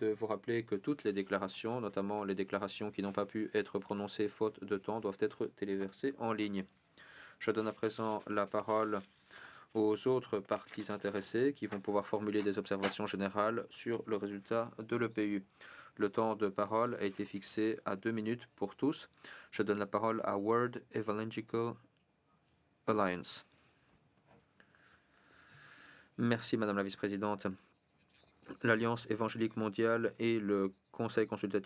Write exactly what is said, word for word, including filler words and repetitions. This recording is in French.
de vous rappeler que toutes les déclarations, notamment les déclarations qui n'ont pas pu être prononcées faute de temps, doivent être téléversées en ligne. Je donne à présent la parole aux autres parties intéressées qui vont pouvoir formuler des observations générales sur le résultat de l'E P U. Le temps de parole a été fixé à deux minutes pour tous. Je donne la parole à World Evangelical Alliance. Merci, Madame la Vice-présidente. L'Alliance évangélique mondiale et le Conseil consultatif